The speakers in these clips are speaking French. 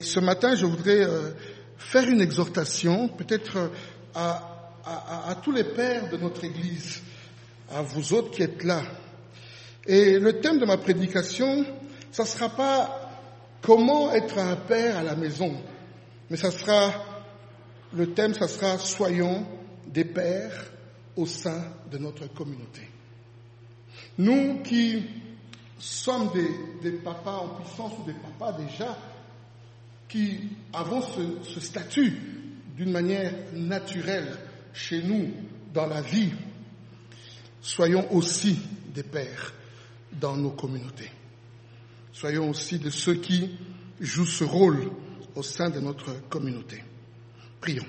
ce matin, je voudrais faire une exhortation, peut-être à tous les pères de notre Église, à vous autres qui êtes là. Et le thème de ma prédication, ça ne sera pas comment être un père à la maison, mais le thème, ça sera soyons des pères au sein de notre communauté. Nous qui sommes des papas en puissance ou des papas déjà, qui avons ce statut d'une manière naturelle chez nous dans la vie, soyons aussi des pères dans nos communautés. Soyons aussi de ceux qui jouent ce rôle au sein de notre communauté. Prions.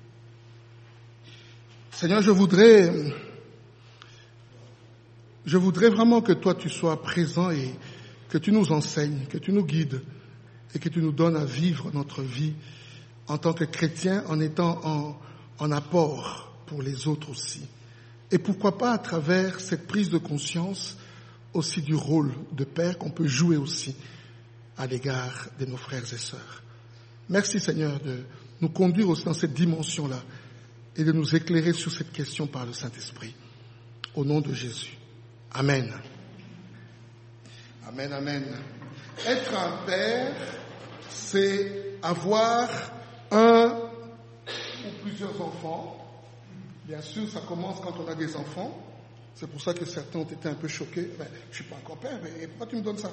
Seigneur, je voudrais vraiment que toi tu sois présent et que tu nous enseignes, que tu nous guides et que tu nous donnes à vivre notre vie en tant que chrétiens en étant en apport pour les autres aussi. Et pourquoi pas à travers cette prise de conscience aussi du rôle de père qu'on peut jouer aussi à l'égard de nos frères et sœurs. Merci Seigneur de nous conduire aussi dans cette dimension-là et de nous éclairer sur cette question par le Saint-Esprit. Au nom de Jésus. Amen. Amen, amen. Être un père, c'est avoir un ou plusieurs enfants. Bien sûr, ça commence quand on a des enfants. C'est pour ça que certains ont été un peu choqués. Je suis pas encore père, mais pourquoi tu me donnes ça?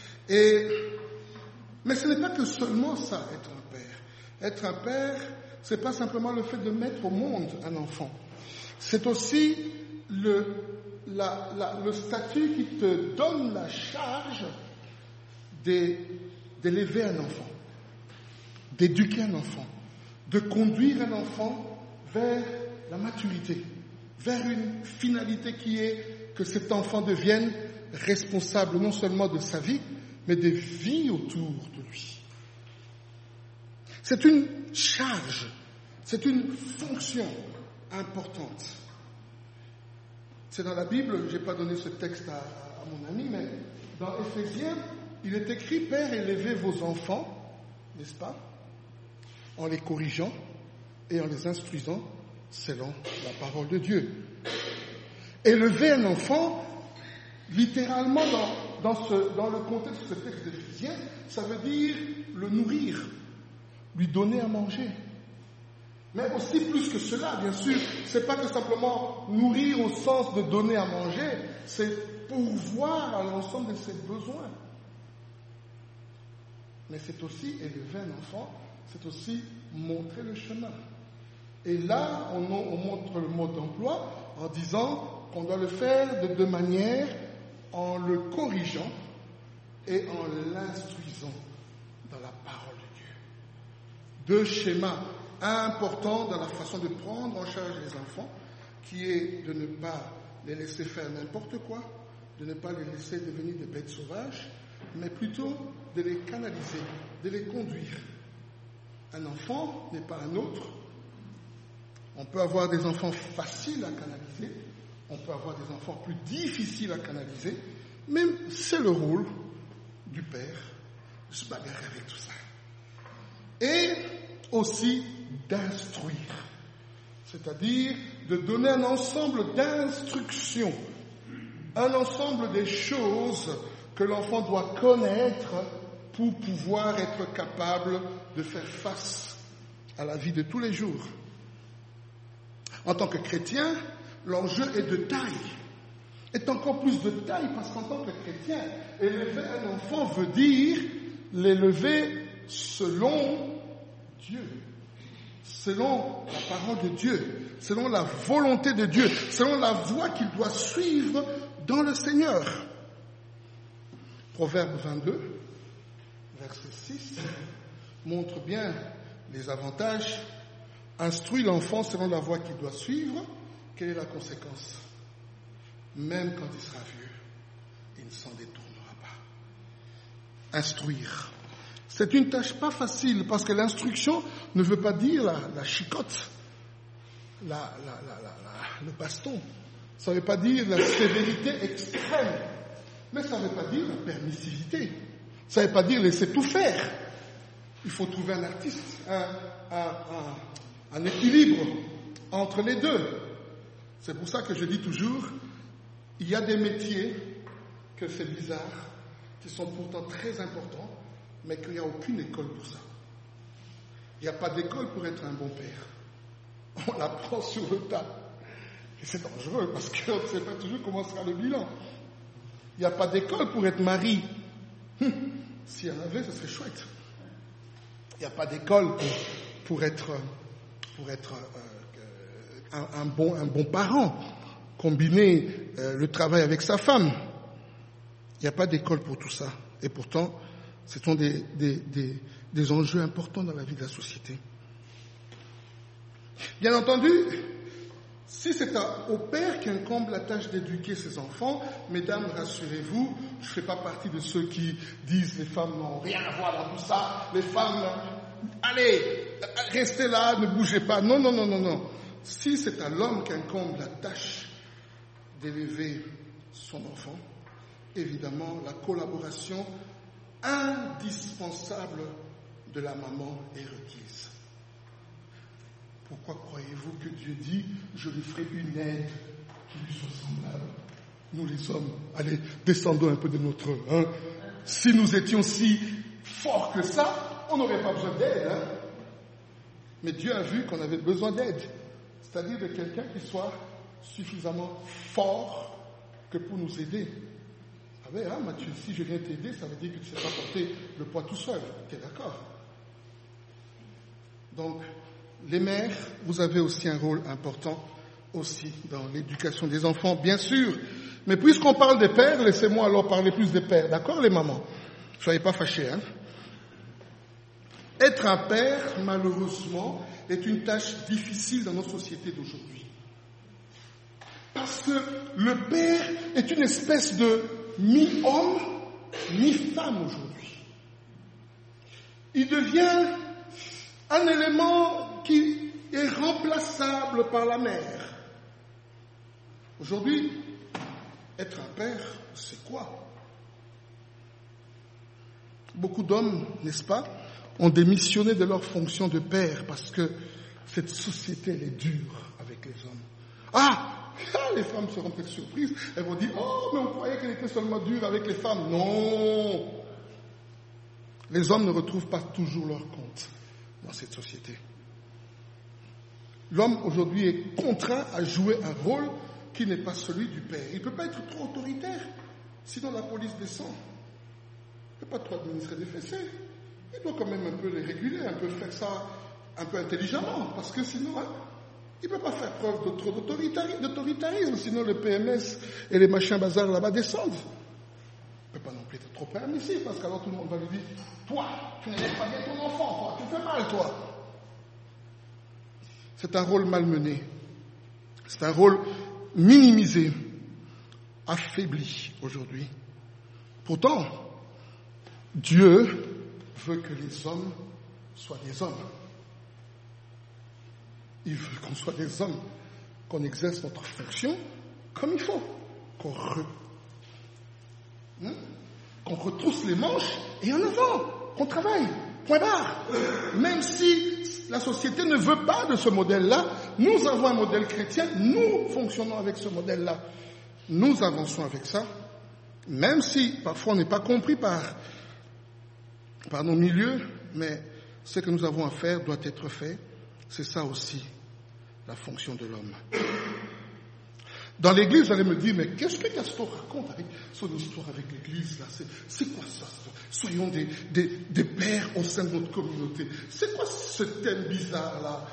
Mais ce n'est pas que seulement ça, être un père. Être un père, c'est pas simplement le fait de mettre au monde un enfant. C'est aussi le statut qui te donne la charge d'élever un enfant, d'éduquer un enfant, de conduire un enfant vers la maturité, vers une finalité qui est que cet enfant devienne responsable non seulement de sa vie, mais des vies autour de lui. C'est une charge, c'est une fonction importante. C'est dans la Bible, je n'ai pas donné ce texte à mon ami, mais dans Éphésiens, il est écrit « Père, élevez vos enfants, n'est-ce pas, en les corrigeant et en les instruisant selon la parole de Dieu. » Élever un enfant, littéralement dans le contexte de ce texte d'Éphésiens, ça veut dire le nourrir, lui donner à manger. Mais aussi plus que cela, bien sûr, c'est pas que simplement nourrir au sens de donner à manger, c'est pourvoir à l'ensemble de ses besoins. Mais c'est aussi élever un enfant, c'est aussi montrer le chemin. Et là, on montre le mode d'emploi en disant qu'on doit le faire de deux manières, en le corrigeant et en l'instruisant dans la parole de Dieu. Deux schémas importants dans la façon de prendre en charge les enfants, qui est de ne pas les laisser faire n'importe quoi, de ne pas les laisser devenir des bêtes sauvages, mais plutôt de les canaliser, de les conduire. Un enfant n'est pas un autre. On peut avoir des enfants faciles à canaliser, on peut avoir des enfants plus difficiles à canaliser, mais c'est le rôle du père de se bagarrer avec tout ça. Et aussi d'instruire, c'est-à-dire de donner un ensemble d'instructions, un ensemble des choses que l'enfant doit connaître pour pouvoir être capable de faire face à la vie de tous les jours. En tant que chrétien, l'enjeu est de taille, est encore plus de taille parce qu'en tant que chrétien, élever un enfant veut dire l'élever selon Dieu, selon la parole de Dieu, selon la volonté de Dieu, selon la voie qu'il doit suivre dans le Seigneur. Proverbe 22, verset 6, montre bien les avantages. Instruis l'enfant selon la voie qu'il doit suivre. Quelle est la conséquence? Même quand il sera vieux, il ne s'en détournera pas. Instruire. C'est une tâche pas facile parce que l'instruction ne veut pas dire la chicotte, le baston. Ça ne veut pas dire la sévérité extrême. Mais ça ne veut pas dire la permissivité. Ça ne veut pas dire laisser tout faire. Il faut trouver un artiste, un équilibre entre les deux. C'est pour ça que je dis toujours, il y a des métiers que c'est bizarre, qui sont pourtant très importants, mais qu'il n'y a aucune école pour ça. Il n'y a pas d'école pour être un bon père. On l'apprend sur le tas. Et c'est dangereux parce qu'on ne sait pas toujours comment sera le bilan. Il n'y a pas d'école pour être mari. S'il y en avait, ce serait chouette. Il n'y a pas d'école pour être un bon parent, combiner le travail avec sa femme. Il n'y a pas d'école pour tout ça. Et pourtant, ce sont des enjeux importants dans la vie de la société. Bien entendu, si c'est au père qui incombe la tâche d'éduquer ses enfants, mesdames, rassurez-vous, je ne fais pas partie de ceux qui disent les femmes n'ont rien à voir dans tout ça, les femmes, allez, restez là, ne bougez pas. Non, non, non, non, non. Si c'est à l'homme qui incombe la tâche d'élever son enfant, évidemment, la collaboration indispensable de la maman est requise. Pourquoi croyez-vous que Dieu dit « Je lui ferai une aide qui lui soit semblable » Nous les hommes, allez, descendons un peu de notre... Si nous étions si forts que ça, on n'aurait pas besoin d'aide. Mais Dieu a vu qu'on avait besoin d'aide. C'est-à-dire de quelqu'un qui soit suffisamment fort que pour nous aider. Vous savez, Mathieu, si je viens t'aider, ça veut dire que tu ne sais pas porter le poids tout seul. Tu es d'accord? Donc, les mères, vous avez aussi un rôle important aussi dans l'éducation des enfants, bien sûr. Mais puisqu'on parle des pères, laissez-moi alors parler plus des pères. D'accord, les mamans? Soyez pas fâchés, Être un père, malheureusement, est une tâche difficile dans nos sociétés d'aujourd'hui. Parce que le père est une espèce de mi-homme, mi-femme aujourd'hui. Il devient un élément qui est remplaçable par la mère. Aujourd'hui, être un père, c'est quoi? Beaucoup d'hommes, n'est-ce pas, ont démissionné de leur fonction de père parce que cette société, elle est dure avec les hommes. Les femmes seront peut-être surprises. Elles vont dire, mais on croyait qu'elle était seulement dure avec les femmes. Non! Les hommes ne retrouvent pas toujours leur compte dans cette société. L'homme aujourd'hui est contraint à jouer un rôle qui n'est pas celui du père. Il ne peut pas être trop autoritaire, sinon la police descend. Il ne peut pas trop administrer des fessées. Il doit quand même un peu les réguler, un peu faire ça un peu intelligemment, parce que sinon, il ne peut pas faire preuve de trop d'autoritarisme, sinon le PMS et les machins bazar là-bas descendent. Il ne peut pas non plus être trop permissif, parce qu'alors tout le monde va lui dire, toi, tu n'élèves pas bien ton enfant, toi, tu fais mal, toi. C'est un rôle malmené. C'est un rôle minimisé, affaibli aujourd'hui. Pourtant, Dieu veut que les hommes soient des hommes. Il veut qu'on soit des hommes, qu'on exerce notre fonction comme il faut, qu'on retrousse les manches et en avant, qu'on travaille, point barre. Même si la société ne veut pas de ce modèle-là, nous avons un modèle chrétien, nous fonctionnons avec ce modèle-là. Nous avançons avec ça, même si parfois on n'est pas compris par nos milieux, mais ce que nous avons à faire doit être fait. C'est ça aussi, la fonction de l'homme. Dans l'église, vous allez me dire, mais qu'est-ce que Gaston raconte avec son histoire avec l'église là? C'est quoi ça? Soyons des pères au sein de notre communauté. C'est quoi ce thème bizarre là?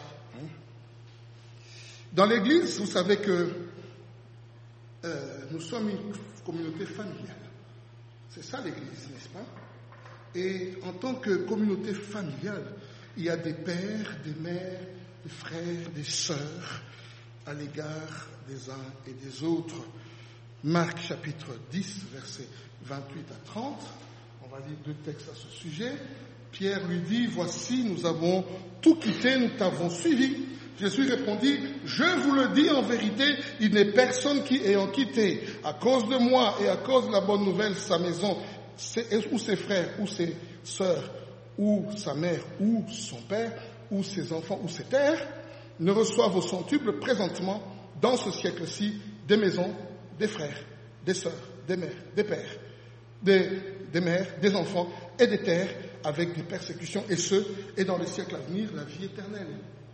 Dans l'église, vous savez que nous sommes une communauté familiale. C'est ça l'église, n'est-ce pas? Et en tant que communauté familiale, il y a des pères, des mères, des frères, des sœurs à l'égard des uns et des autres. Marc chapitre 10, versets 28 à 30. On va lire 2 textes à ce sujet. Pierre lui dit, voici, nous avons tout quitté, nous t'avons suivi. Jésus répondit, je vous le dis en vérité, il n'est personne qui, ayant quitté à cause de moi et à cause de la bonne nouvelle sa maison, ou ses frères, ou ses sœurs, ou sa mère, ou son père, ou ses enfants, ou ses terres, ne reçoivent au centuple présentement, dans ce siècle-ci, des maisons, des frères, des sœurs, des mères, des pères, des mères, des enfants et des terres, avec des persécutions, et dans les siècles à venir, la vie éternelle.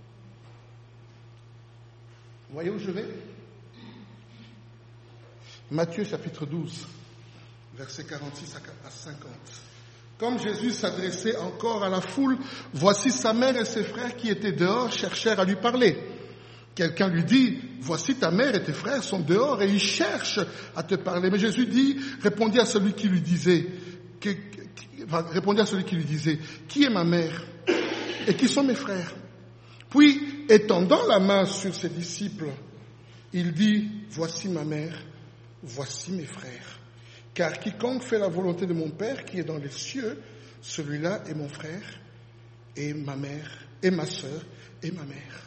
Vous voyez où je vais? Matthieu chapitre 12, versets 46 à 50. Comme Jésus s'adressait encore à la foule, voici sa mère et ses frères qui étaient dehors cherchèrent à lui parler. Quelqu'un lui dit, voici ta mère et tes frères sont dehors et ils cherchent à te parler. Mais Jésus répondit à celui qui lui disait, qui est ma mère et qui sont mes frères? Puis, étendant la main sur ses disciples, il dit, voici ma mère, voici mes frères. Car quiconque fait la volonté de mon Père qui est dans les cieux, celui-là est mon frère et ma mère et ma sœur et ma mère.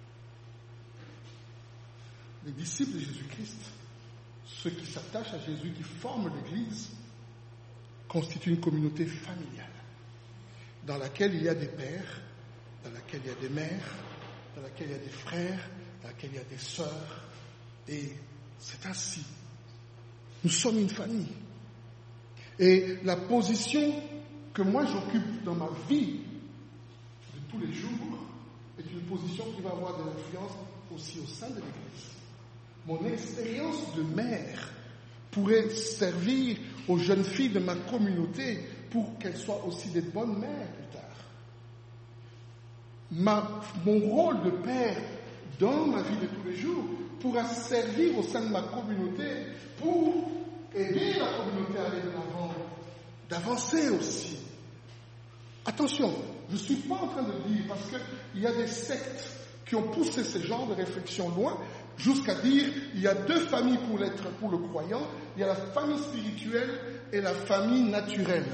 Les disciples de Jésus-Christ, ceux qui s'attachent à Jésus, qui forment l'Église, constituent une communauté familiale dans laquelle il y a des pères, dans laquelle il y a des mères, dans laquelle il y a des frères, dans laquelle il y a des sœurs. Et c'est ainsi. Nous sommes une famille. Et la position que moi j'occupe dans ma vie de tous les jours est une position qui va avoir de l'influence aussi au sein de l'Église. Mon expérience de mère pourrait servir aux jeunes filles de ma communauté pour qu'elles soient aussi des bonnes mères plus tard. Mon rôle de père dans ma vie de tous les jours pourra servir au sein de ma communauté pour aider la communauté à aller de l'avant, d'avancer aussi. Attention, je ne suis pas en train de dire, parce qu'il y a des sectes qui ont poussé ce genre de réflexion loin, jusqu'à dire il y a deux familles pour le croyant, il y a la famille spirituelle et la famille naturelle.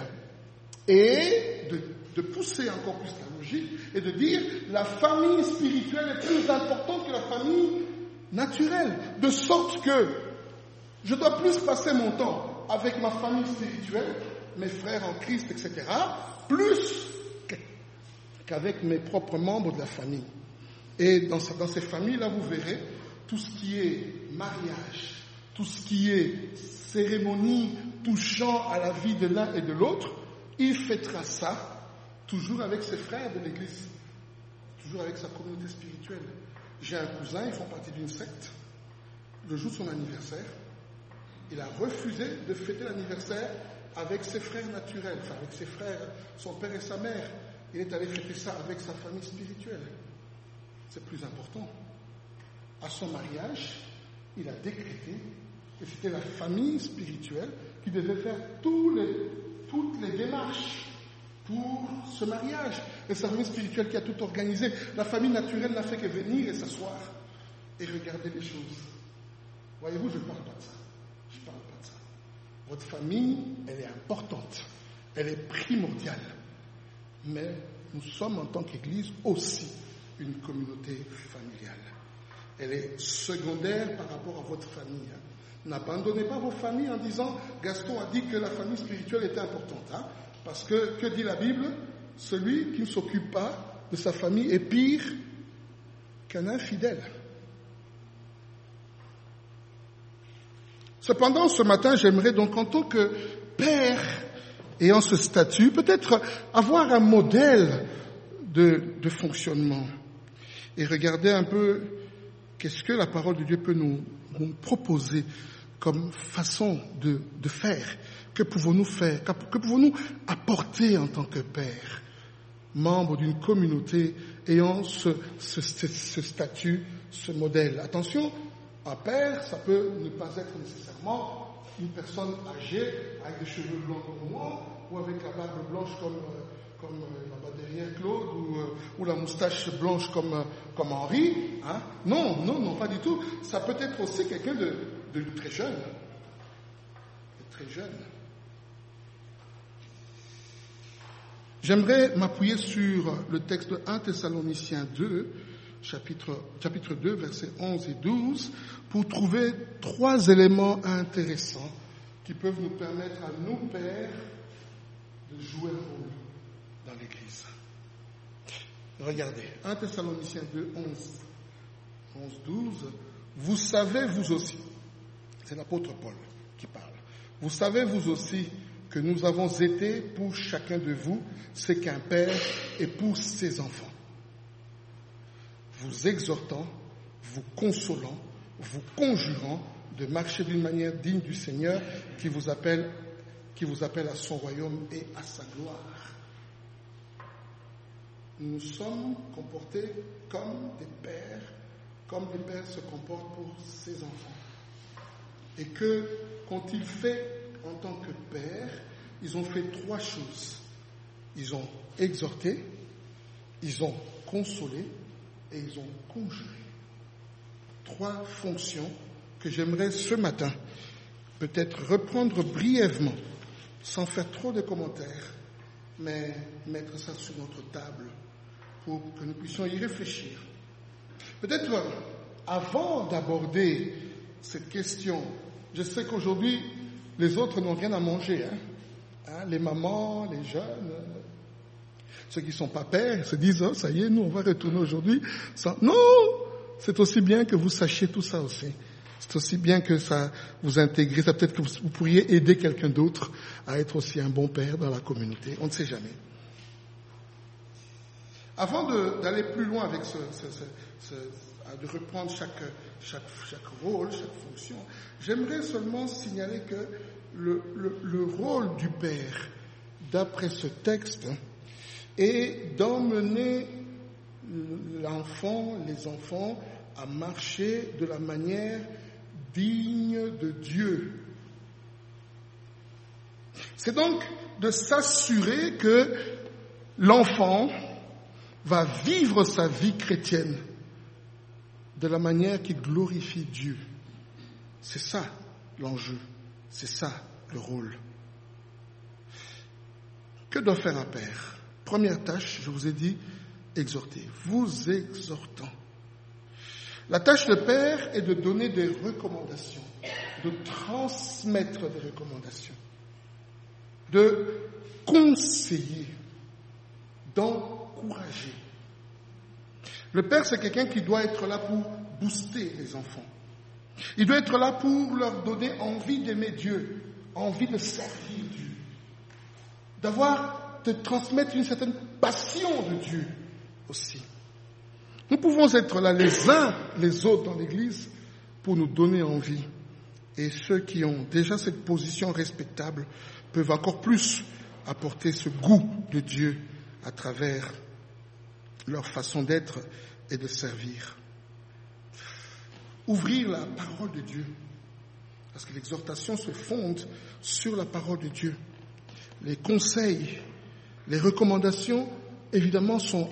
Et de pousser encore plus la logique et de dire la famille spirituelle est plus importante que la famille naturelle, de sorte que je dois plus passer mon temps avec ma famille spirituelle, mes frères en Christ, etc., plus qu'avec mes propres membres de la famille. Et dans ces familles-là, vous verrez, tout ce qui est mariage, tout ce qui est cérémonie touchant à la vie de l'un et de l'autre, il fêtera ça toujours avec ses frères de l'Église, toujours avec sa communauté spirituelle. J'ai un cousin, ils font partie d'une secte. Le jour de son anniversaire, il a refusé de fêter l'anniversaire avec ses frères naturels, enfin avec ses frères, son père et sa mère. Il est allé fêter ça avec sa famille spirituelle. C'est plus important. À son mariage, il a décrété que c'était la famille spirituelle qui devait faire toutes les démarches pour ce mariage. Et sa famille spirituelle qui a tout organisé. La famille naturelle n'a fait que venir et s'asseoir et regarder les choses. Voyez-vous, je ne parle pas de ça. Je ne parle pas de ça. Votre famille, elle est importante. Elle est primordiale. Mais nous sommes en tant qu'Église aussi une communauté familiale. Elle est secondaire par rapport à votre famille. N'abandonnez pas vos familles en disant Gaston a dit que la famille spirituelle était importante. Parce que dit la Bible? Celui qui ne s'occupe pas de sa famille est pire qu'un infidèle. Cependant, ce matin, j'aimerais donc, en tant que père ayant ce statut, peut-être avoir un modèle de fonctionnement et regarder un peu qu'est-ce que la parole de Dieu peut nous proposer comme façon de faire. Que pouvons-nous faire? Que pouvons-nous apporter en tant que père, membre d'une communauté ayant ce statut, ce modèle? Attention, un père, ça peut ne pas être nécessairement une personne âgée avec des cheveux blancs comme moi ou avec la barbe blanche comme là-bas derrière Claude ou la moustache blanche comme Henri. Non, pas du tout. Ça peut être aussi quelqu'un de très jeune. Très jeune. J'aimerais m'appuyer sur le texte de 1 Thessaloniciens 2, chapitre 2, versets 11 et 12, pour trouver 3 éléments intéressants qui peuvent nous permettre à nous, pères, de jouer le rôle dans l'Église. Regardez, 1 Thessaloniciens 2, 11, 12. Vous savez vous aussi, c'est l'apôtre Paul qui parle, vous savez vous aussi que nous avons été pour chacun de vous ce qu'un père est pour ses enfants, vous exhortant, vous consolant, vous conjurant de marcher d'une manière digne du Seigneur qui vous appelle à son royaume et à sa gloire. Nous sommes comportés comme des pères se comportent pour ses enfants. Et que, qu'ont-ils fait en tant que pères? Ils ont fait 3 choses. Ils ont exhorté, ils ont consolé et ils ont conjuré. 3 fonctions que j'aimerais ce matin peut-être reprendre brièvement, sans faire trop de commentaires, mais mettre ça sur notre table pour que nous puissions y réfléchir. Peut-être avant d'aborder cette question, je sais qu'aujourd'hui les autres n'ont rien à manger, les mamans, les jeunes, ceux qui ne sont pas pères se disent oh, ça y est, nous on va retourner aujourd'hui. Non, c'est aussi bien que vous sachiez tout ça aussi. C'est aussi bien que ça vous intégre. Ça peut-être que vous pourriez aider quelqu'un d'autre à être aussi un bon père dans la communauté. On ne sait jamais. Avant d'aller plus loin avec de reprendre chaque rôle, chaque fonction, j'aimerais seulement signaler que le rôle du père, d'après ce texte, est d'emmener les enfants, à marcher de la manière digne de Dieu. C'est donc de s'assurer que l'enfant va vivre sa vie chrétienne de la manière qui glorifie Dieu. C'est ça l'enjeu, c'est ça le rôle. Que doit faire un père? Première tâche, je vous ai dit, exhorter. Vous exhortant. La tâche de père est de donner des recommandations, de transmettre des recommandations, de conseiller, d'encourager. Le père, c'est quelqu'un qui doit être là pour booster les enfants. Il doit être là pour leur donner envie d'aimer Dieu, envie de servir Dieu, de transmettre une certaine passion de Dieu aussi. Nous pouvons être là les uns les autres dans l'Église pour nous donner envie. Et ceux qui ont déjà cette position respectable peuvent encore plus apporter ce goût de Dieu à travers leur façon d'être et de servir. Ouvrir la parole de Dieu, parce que l'exhortation se fonde sur la parole de Dieu. Les conseils, les recommandations, évidemment, sont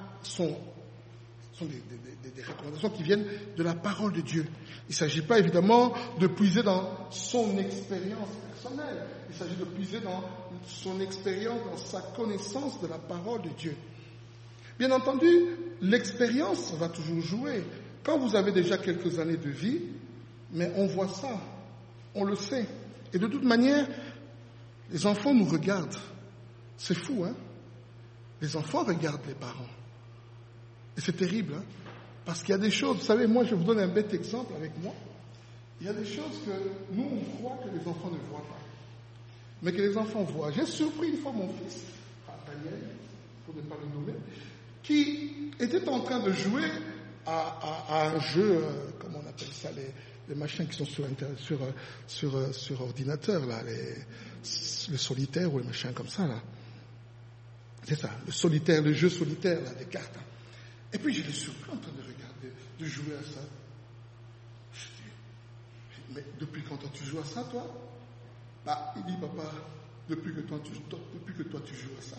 des recommandations qui viennent de la parole de Dieu. Il ne s'agit pas évidemment de puiser dans son expérience personnelle. Il s'agit de puiser dans son expérience, dans sa connaissance de la parole de Dieu. Bien entendu, l'expérience va toujours jouer. Quand vous avez déjà quelques années de vie, mais on voit ça, on le sait. Et de toute manière, les enfants nous regardent. C'est fou, hein? Les enfants regardent les parents. Et c'est terrible, hein? Parce qu'il y a des choses, vous savez, moi je vous donne un bête exemple avec moi. Il y a des choses que nous on croit que les enfants ne voient pas, mais que les enfants voient. J'ai surpris une fois mon fils, Daniel, pour ne pas le nommer, qui était en train de jouer à un jeu, comment on appelle ça, les machins qui sont sur ordinateur, là, le solitaire ou les machins comme ça, là. C'est ça, le jeu solitaire, là, des cartes. Et puis je l'ai surpris en train de regarder, de jouer à ça. Je dis, mais depuis quand tu joues à ça, toi? Il dit, papa, depuis que toi tu joues à ça.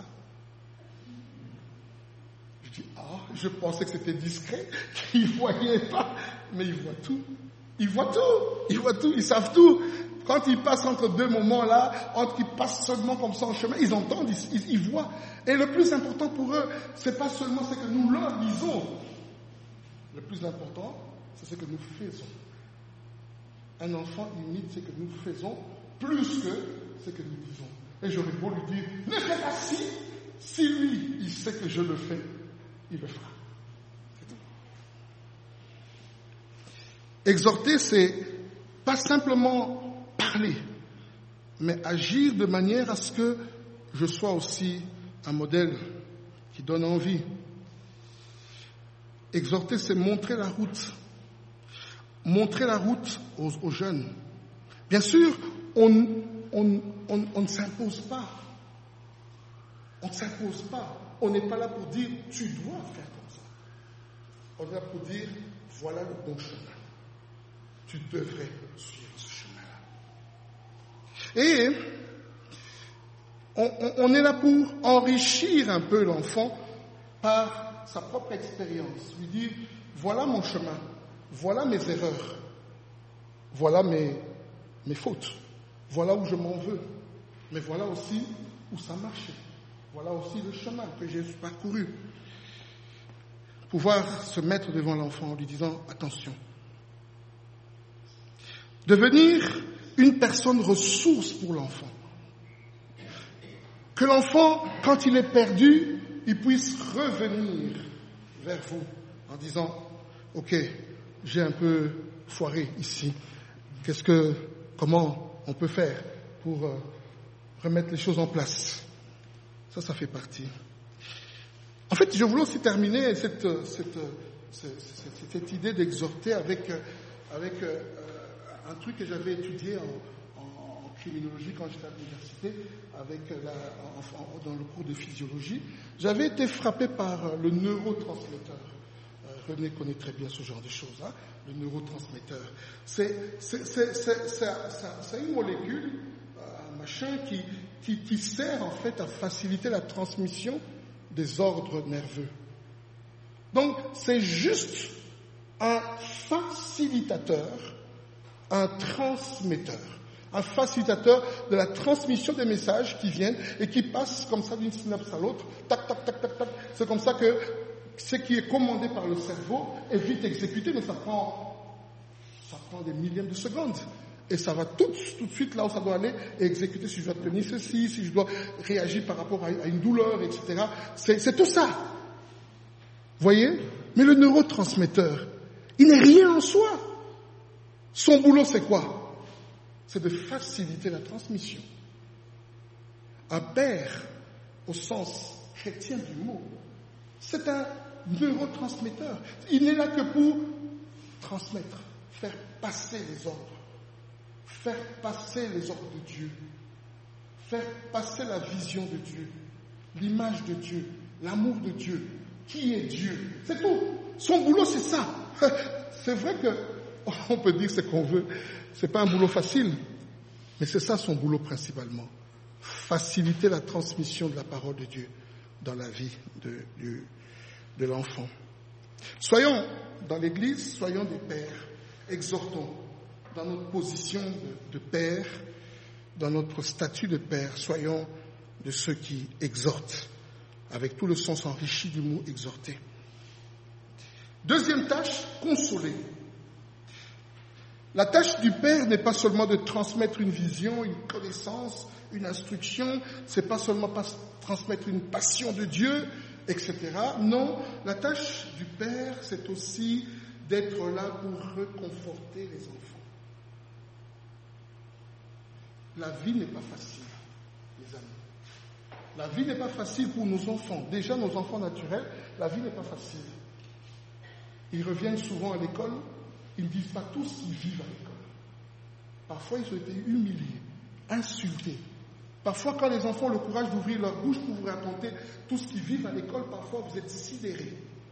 Je dis, je pensais que c'était discret, qu'ils ne voyaient pas, mais ils voient tout. Ils voient tout, ils savent tout. Quand ils passent entre deux moments là, entre qu'ils passent seulement comme ça en chemin, ils entendent, ils voient. Et le plus important pour eux, c'est pas seulement ce que nous leur disons. Le plus important, c'est ce que nous faisons. Un enfant imite ce que nous faisons plus que ce que nous disons. Et j'aurais beau lui dire, ne fais pas ci, Si lui, il sait que je le fais, il le fera. C'est tout. Exhorter, c'est pas simplement parler, mais agir de manière à ce que je sois aussi un modèle qui donne envie. Exhorter, c'est montrer la route. Montrer la route aux jeunes. Bien sûr, on ne s'impose pas. On ne s'impose pas. On n'est pas là pour dire tu dois faire comme ça. On est là pour dire voilà le bon chemin. Tu devrais suivre ce chemin-là. Et on est là pour enrichir un peu l'enfant par sa propre expérience. Lui dire voilà mon chemin, voilà mes erreurs, voilà mes fautes, voilà où je m'en veux, mais voilà aussi où ça marchait. Voilà aussi le chemin que j'ai parcouru. Pouvoir se mettre devant l'enfant en lui disant attention. Devenir une personne ressource pour l'enfant. Que l'enfant, quand il est perdu, il puisse revenir vers vous en disant ok, j'ai un peu foiré ici. Comment on peut faire pour remettre les choses en place? Ça fait partie. En fait, je voulais aussi terminer cette idée d'exhorter avec un truc que j'avais étudié en criminologie quand j'étais à l'université, dans le cours de physiologie. J'avais été frappé par le neurotransmetteur. René connaît très bien ce genre de choses, hein, le neurotransmetteur. C'est une molécule, un machin qui sert en fait à faciliter la transmission des ordres nerveux. Donc, c'est juste un facilitateur, un transmetteur, un facilitateur de la transmission des messages qui viennent et qui passent comme ça d'une synapse à l'autre, tac, tac, tac, tac, tac. C'est comme ça que ce qui est commandé par le cerveau est vite exécuté, mais ça prend des millièmes de secondes. Et ça va tout de suite là où ça doit aller et exécuter si je dois tenir ceci, si je dois réagir par rapport à une douleur, etc. C'est tout ça. Vous voyez? Mais le neurotransmetteur, il n'est rien en soi. Son boulot, c'est quoi? C'est de faciliter la transmission. Un père, au sens chrétien du mot, c'est un neurotransmetteur. Il n'est là que pour transmettre, faire passer les ordres. Faire passer les ordres de Dieu, faire passer la vision de Dieu, l'image de Dieu, l'amour de Dieu, qui est Dieu. C'est tout. Son boulot, c'est ça. C'est vrai qu'on peut dire ce qu'on veut. C'est pas un boulot facile, mais c'est ça son boulot principalement. Faciliter la transmission de la parole de Dieu dans la vie de l'enfant. Soyons dans l'Église, soyons des pères, exhortons. Dans notre position de père, dans notre statut de père, soyons de ceux qui exhortent, avec tout le sens enrichi du mot exhorter. Deuxième tâche, consoler. La tâche du père n'est pas seulement de transmettre une vision, une connaissance, une instruction, c'est pas seulement transmettre une passion de Dieu, etc. Non, la tâche du père, c'est aussi d'être là pour réconforter les enfants. La vie n'est pas facile, les amis. La vie n'est pas facile pour nos enfants. Déjà, nos enfants naturels, la vie n'est pas facile. Ils reviennent souvent à l'école, ils ne disent pas tous qu'ils vivent à l'école. Parfois, ils ont été humiliés, insultés. Parfois, quand les enfants ont le courage d'ouvrir leur bouche pour vous raconter tout ce qu'ils vivent à l'école, parfois vous êtes sidérés.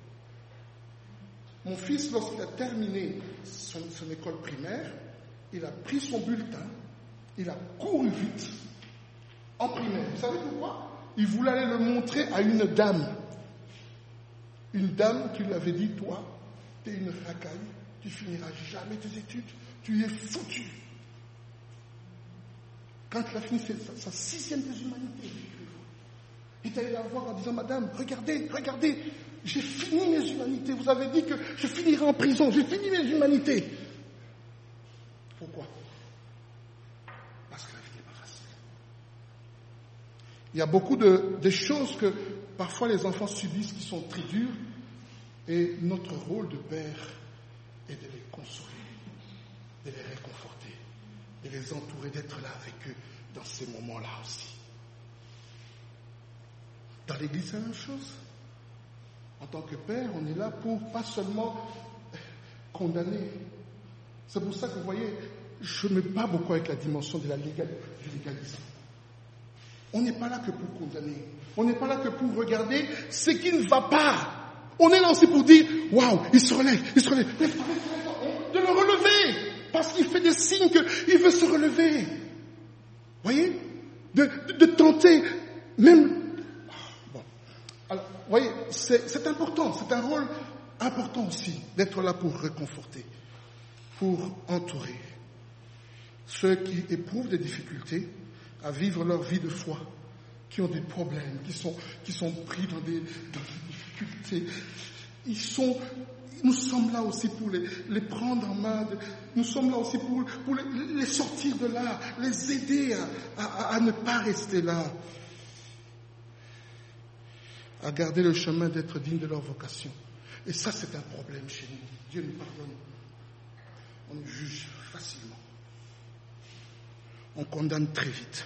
Mon fils, lorsqu'il a terminé son école primaire, il a pris son bulletin, il a couru vite en primaire. Vous savez pourquoi? Il voulait aller le montrer à une dame. Une dame qui lui avait dit, toi, tu es une racaille, tu finiras jamais tes études, tu es foutu. Quand il a fini sa 6e des humanités, il est allé la voir en disant, madame, regardez, j'ai fini mes humanités. Vous avez dit que je finirai en prison, j'ai fini mes humanités. Pourquoi? Parce que la vie n'est pas facile. Il y a beaucoup de choses que parfois les enfants subissent qui sont très dures. Et notre rôle de père est de les consoler, de les réconforter, de les entourer, d'être là avec eux dans ces moments-là aussi. Dans l'Église, c'est la même chose. En tant que père, on est là pour pas seulement condamner. C'est pour ça que vous voyez, je ne me bats beaucoup avec la dimension du légalisme. On n'est pas là que pour condamner. On n'est pas là que pour regarder ce qui ne va pas. On est là aussi pour dire, waouh, il se relève. De le relever. Parce qu'il fait des signes qu'il veut se relever. Vous voyez? De tenter, même. Bon. Alors, vous voyez, c'est important. C'est un rôle important aussi d'être là pour réconforter, pour entourer ceux qui éprouvent des difficultés à vivre leur vie de foi, qui ont des problèmes, qui sont pris dans des difficultés. Nous sommes là aussi pour les prendre en main, nous sommes là aussi pour les sortir de là, les aider à ne pas rester là, à garder le chemin d'être digne de leur vocation. Et ça, c'est un problème chez nous. Dieu nous pardonne. On nous juge facilement. On condamne très vite.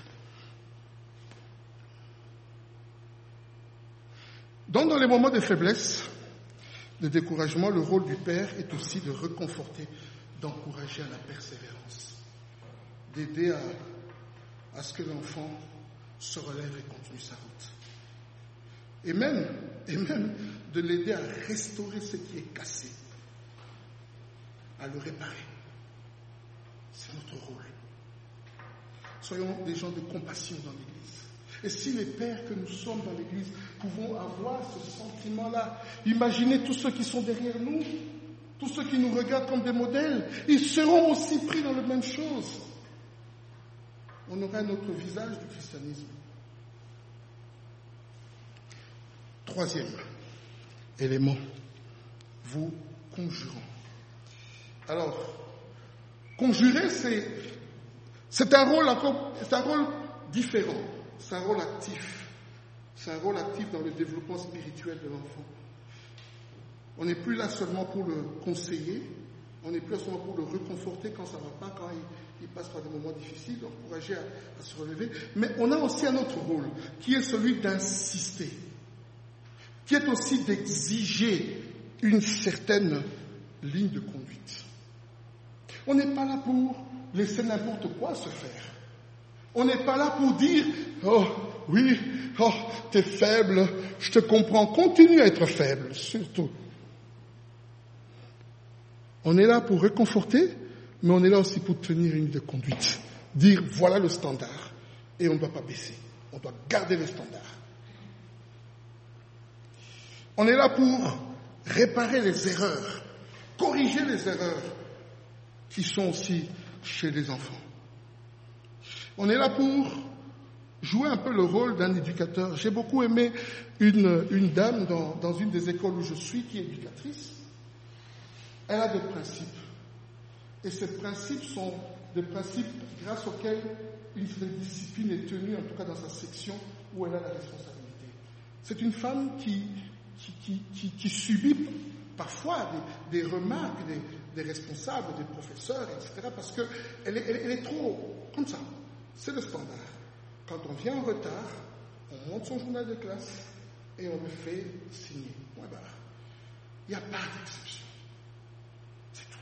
Donc, dans les moments de faiblesse, de découragement, le rôle du père est aussi de réconforter, d'encourager à la persévérance, d'aider à ce que l'enfant se relève et continue sa route. Et même de l'aider à restaurer ce qui est cassé, à le réparer. C'est notre rôle. Soyons des gens de compassion dans l'Église. Et si les pères que nous sommes dans l'Église pouvons avoir ce sentiment-là, imaginez tous ceux qui sont derrière nous, tous ceux qui nous regardent comme des modèles, ils seront aussi pris dans la même chose. On aura notre visage du christianisme. Troisième élément, vous conjurons. Alors, conjurer, c'est un rôle différent. C'est un rôle actif. C'est un rôle actif dans le développement spirituel de l'enfant. On n'est plus là seulement pour le conseiller, on n'est plus là seulement pour le réconforter quand ça ne va pas, quand il passe par des moments difficiles, l'encourager à se relever. Mais on a aussi un autre rôle, qui est celui d'insister, qui est aussi d'exiger une certaine ligne de conduite. On n'est pas là pour laisser n'importe quoi se faire. On n'est pas là pour dire « Oh, oui, oh, t'es faible, je te comprends. » Continue à être faible, surtout. On est là pour réconforter, mais on est là aussi pour tenir une ligne de conduite. Dire « Voilà le standard. » Et on ne doit pas baisser. On doit garder le standard. On est là pour réparer les erreurs, corriger les erreurs qui sont aussi chez les enfants. On est là pour jouer un peu le rôle d'un éducateur. J'ai beaucoup aimé une dame dans une des écoles où je suis, qui est éducatrice. Elle a des principes. Et ces principes sont des principes grâce auxquels une certaine discipline est tenue, en tout cas dans sa section où elle a la responsabilité. C'est une femme qui subit parfois des remarques des responsables, des professeurs, etc. parce qu'elle est trop comme ça. C'est le standard. Quand on vient en retard, on monte son journal de classe et on le fait signer. Ouais, bah, il n'y a pas d'exception. C'est tout.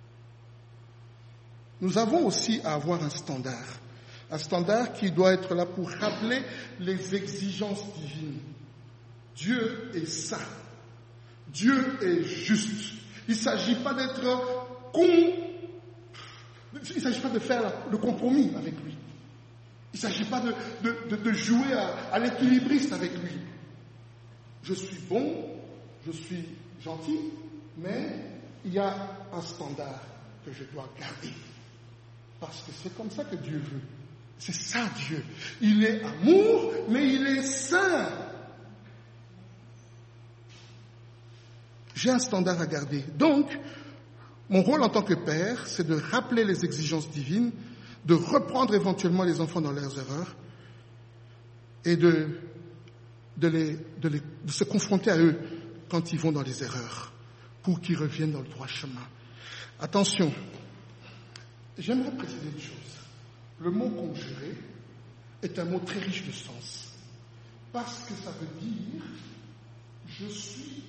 Nous avons aussi à avoir un standard qui doit être là pour rappeler les exigences divines. Dieu est saint. Dieu est juste. Il ne s'agit pas il ne s'agit pas de faire le compromis avec lui. Il ne s'agit pas de jouer à l'équilibriste avec lui. Je suis bon, je suis gentil, mais il y a un standard que je dois garder. Parce que c'est comme ça que Dieu veut. C'est ça Dieu. Il est amour, mais il est saint. J'ai un standard à garder. Donc, mon rôle en tant que père, c'est de rappeler les exigences divines, de reprendre éventuellement les enfants dans leurs erreurs et de se confronter à eux quand ils vont dans les erreurs, pour qu'ils reviennent dans le droit chemin. Attention, j'aimerais préciser une chose. Le mot conjurer est un mot très riche de sens, parce que ça veut dire je suis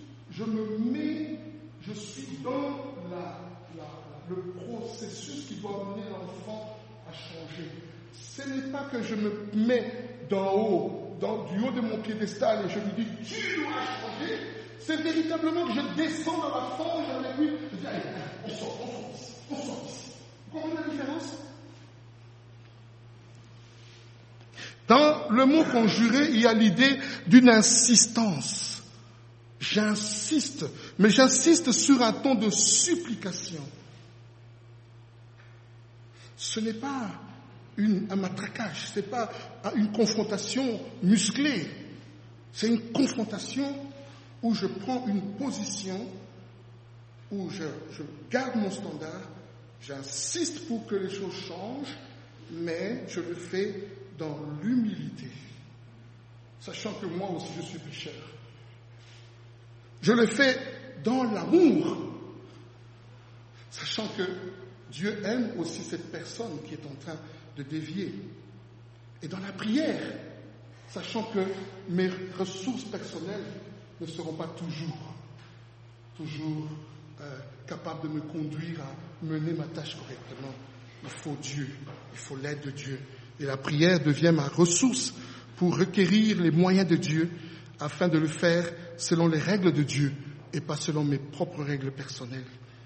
dans le processus qui doit amener l'enfant à changer. Ce n'est pas que je me mets d'en haut, du haut de mon piédestal et je lui dis tu dois changer. C'est véritablement que je descends dans la fange avec lui. Je dis allez, on sort ici. Vous comprenez la différence? Dans le mot conjurer, il y a l'idée d'une insistance. J'insiste, mais j'insiste sur un ton de supplication. Ce n'est pas un matraquage, ce n'est pas une confrontation musclée. C'est une confrontation où je prends une position, où je garde mon standard, j'insiste pour que les choses changent, mais je le fais dans l'humilité, sachant que moi aussi je suis pécheur. Je le fais dans l'amour, sachant que Dieu aime aussi cette personne qui est en train de dévier. Et dans la prière, sachant que mes ressources personnelles ne seront pas toujours capables de me conduire à mener ma tâche correctement. Il faut Dieu, il faut l'aide de Dieu. Et la prière devient ma ressource pour requérir les moyens de Dieu afin de le faire selon les règles de Dieu et pas selon mes propres règles personnelles.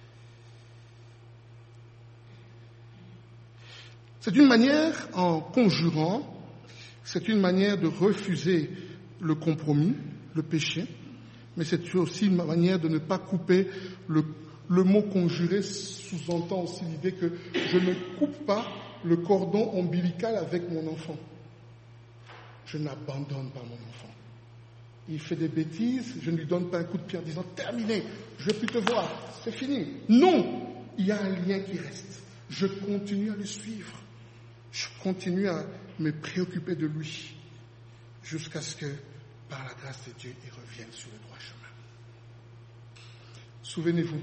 C'est une manière, en conjurant, c'est une manière de refuser le compromis, le péché, mais c'est aussi une manière de ne pas couper le mot conjurer sous-entend aussi l'idée que je ne coupe pas le cordon ombilical avec mon enfant. Je n'abandonne pas mon enfant. Il fait des bêtises, je ne lui donne pas un coup de pied en disant « Terminé, je ne vais plus te voir, c'est fini ». Non, il y a un lien qui reste. Je continue à le suivre. Je continue à me préoccuper de lui jusqu'à ce que, par la grâce de Dieu, il revienne sur le droit chemin. Souvenez-vous,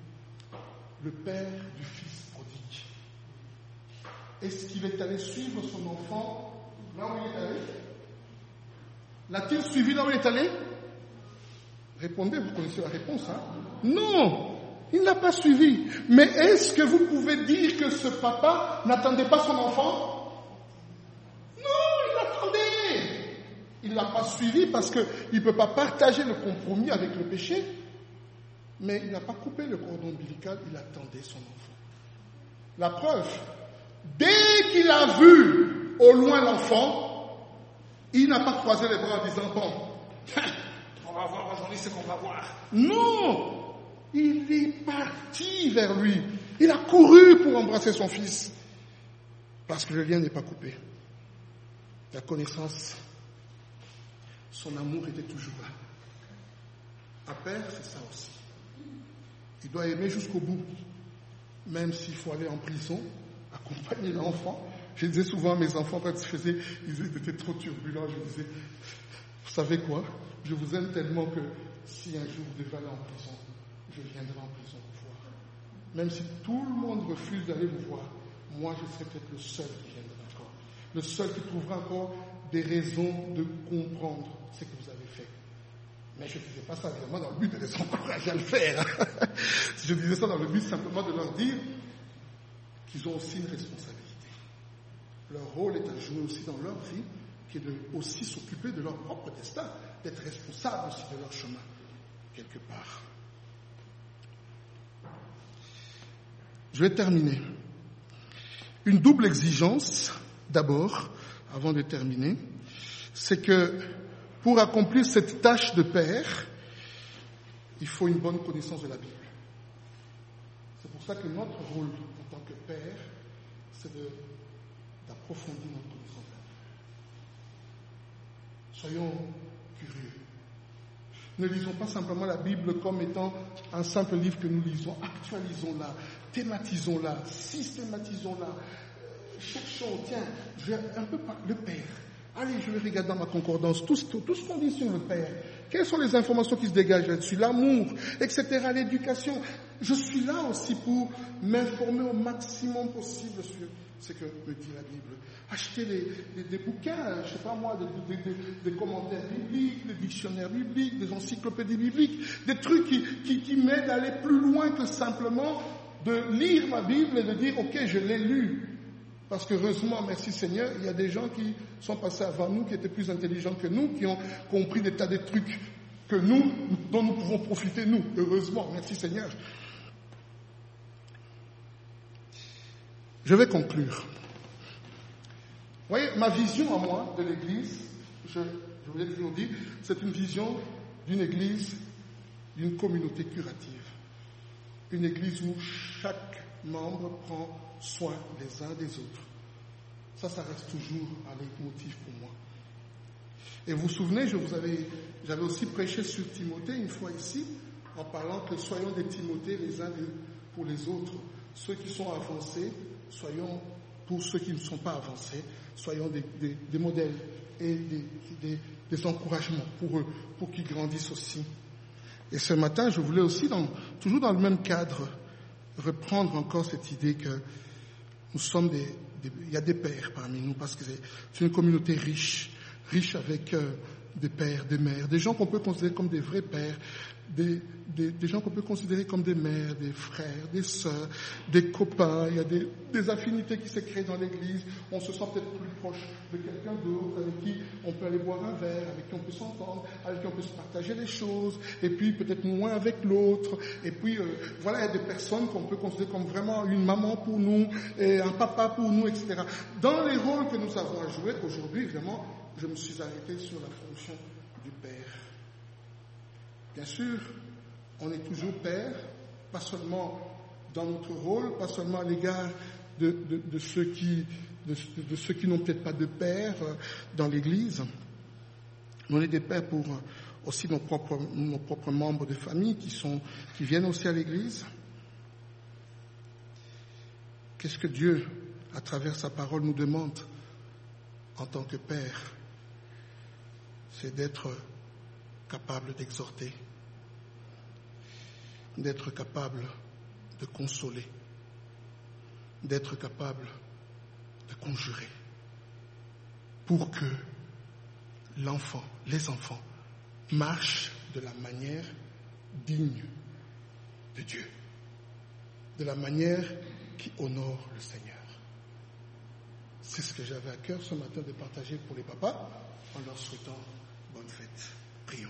le père du fils prodigue. Est-ce qu'il est allé suivre son enfant là où il est allé? L'a-t-il suivi là où il est allé? Répondez, vous connaissez la réponse, hein? Non, il ne l'a pas suivi. Mais est-ce que vous pouvez dire que ce papa n'attendait pas son enfant? Non, il l'attendait. Il ne l'a pas suivi parce qu'il ne peut pas partager le compromis avec le péché. Mais il n'a pas coupé le cordon ombilical, il attendait son enfant. La preuve, dès qu'il a vu au loin l'enfant, il n'a pas croisé les bras en disant, bon, on va voir aujourd'hui ce qu'on va voir. Non, il est parti vers lui. Il a couru pour embrasser son fils. Parce que le lien n'est pas coupé. La connaissance, son amour était toujours là. Un père, c'est ça aussi. Il doit aimer jusqu'au bout, même s'il faut aller en prison, accompagner l'enfant. Je disais souvent à mes enfants, quand ils étaient trop turbulents, je disais, vous savez quoi, je vous aime tellement que si un jour vous devez aller en prison, je viendrai en prison vous voir. Même si tout le monde refuse d'aller vous voir, moi je serai peut-être le seul qui viendra encore. Le seul qui trouvera encore des raisons de comprendre ce que vous avez fait. Mais je ne disais pas ça vraiment dans le but de les encourager à le faire. Je disais ça dans le but simplement de leur dire qu'ils ont aussi une responsabilité. Leur rôle est à jouer aussi dans leur vie, qui est de aussi s'occuper de leur propre destin, d'être responsable aussi de leur chemin, quelque part. Je vais terminer. Une double exigence, d'abord, avant de terminer, c'est que pour accomplir cette tâche de père, il faut une bonne connaissance de la Bible. C'est pour ça que notre rôle en tant que père, c'est d'approfondir notre connaissance de la Bible. Soyons curieux. Ne lisons pas simplement la Bible comme étant un simple livre que nous lisons. Actualisons-la, thématisons-la, systématisons-la. Cherchons, tiens, je vais un peu parler le père. Allez, je vais regarder dans ma concordance tout ce qu'on dit sur le Père. Quelles sont les informations qui se dégagent là-dessus? L'amour, etc., l'éducation. Je suis là aussi pour m'informer au maximum possible sur ce que me dit la Bible. Acheter des bouquins, je sais pas moi, des commentaires bibliques, des dictionnaires bibliques, des encyclopédies bibliques, des trucs qui m'aident à aller plus loin que simplement de lire ma Bible et de dire, ok, je l'ai lu. Parce qu'heureusement, merci Seigneur, il y a des gens qui sont passés avant nous, qui étaient plus intelligents que nous, qui ont compris des tas de trucs que nous, dont nous pouvons profiter nous. Heureusement, merci Seigneur. Je vais conclure. Vous voyez, ma vision à moi de l'Église, je vous l'ai toujours dit, c'est une vision d'une Église, d'une communauté curative. Une Église où chaque membre prend soin les uns des autres. Ça reste toujours un leitmotiv pour moi. Et vous vous souvenez, j'avais aussi prêché sur Timothée une fois ici, en parlant que soyons des Timothées les uns pour les autres. Ceux qui sont avancés, soyons pour ceux qui ne sont pas avancés, soyons des modèles et des encouragements pour eux, pour qu'ils grandissent aussi. Et ce matin, je voulais aussi, toujours dans le même cadre, reprendre encore cette idée que nous sommes il y a des pères parmi nous, parce que c'est une communauté riche avec des pères, des mères, des gens qu'on peut considérer comme des vrais pères, des gens qu'on peut considérer comme des mères, des frères, des sœurs, des copains. Il y a des affinités qui se créent dans l'Église. On se sent peut-être plus proche de quelqu'un d'autre, avec qui on peut aller boire un verre, avec qui on peut s'entendre, avec qui on peut se partager les choses, et puis peut-être moins avec l'autre. Et puis, voilà, il y a des personnes qu'on peut considérer comme vraiment une maman pour nous, et un papa pour nous, etc. Dans les rôles que nous avons à jouer, aujourd'hui, évidemment, je me suis arrêté sur la fonction du père. Bien sûr, on est toujours père, pas seulement dans notre rôle, pas seulement à l'égard de ceux qui n'ont peut-être pas de père dans l'Église. On est des pères pour aussi nos propres membres de famille qui viennent aussi à l'Église. Qu'est-ce que Dieu, à travers sa parole, nous demande en tant que père? C'est d'être capable d'exhorter, d'être capable de consoler, d'être capable de conjurer, pour que les enfants marchent de la manière digne de Dieu, de la manière qui honore le Seigneur. C'est ce que j'avais à cœur ce matin de partager pour les papas, en leur souhaitant bonne fête. Prions.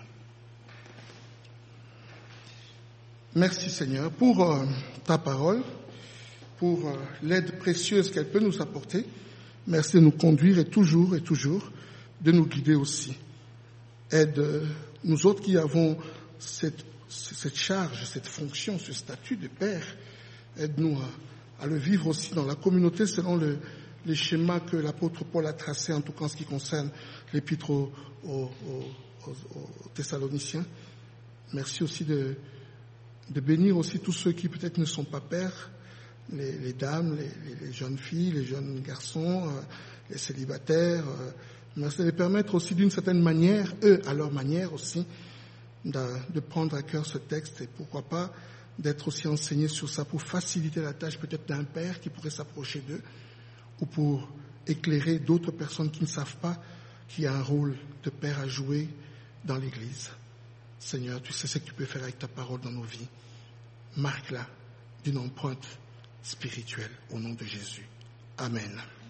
Merci Seigneur pour ta parole, pour l'aide précieuse qu'elle peut nous apporter. Merci de nous conduire et toujours de nous guider aussi. Aide nous autres qui avons cette charge, cette fonction, ce statut de père. Aide-nous à le vivre aussi dans la communauté selon les schémas que l'apôtre Paul a tracés, en tout cas en ce qui concerne l'épître aux Thessaloniciens. Merci aussi de bénir aussi tous ceux qui peut-être ne sont pas pères, les dames, les jeunes filles, les jeunes garçons, les célibataires. Merci de les permettre aussi d'une certaine manière, eux à leur manière aussi, de prendre à cœur ce texte et pourquoi pas d'être aussi enseignés sur ça pour faciliter la tâche peut-être d'un père qui pourrait s'approcher d'eux ou pour éclairer d'autres personnes qui ne savent pas qu'il y a un rôle de père à jouer dans l'Église. Seigneur, tu sais ce que tu peux faire avec ta parole dans nos vies. Marque-la d'une empreinte spirituelle au nom de Jésus. Amen.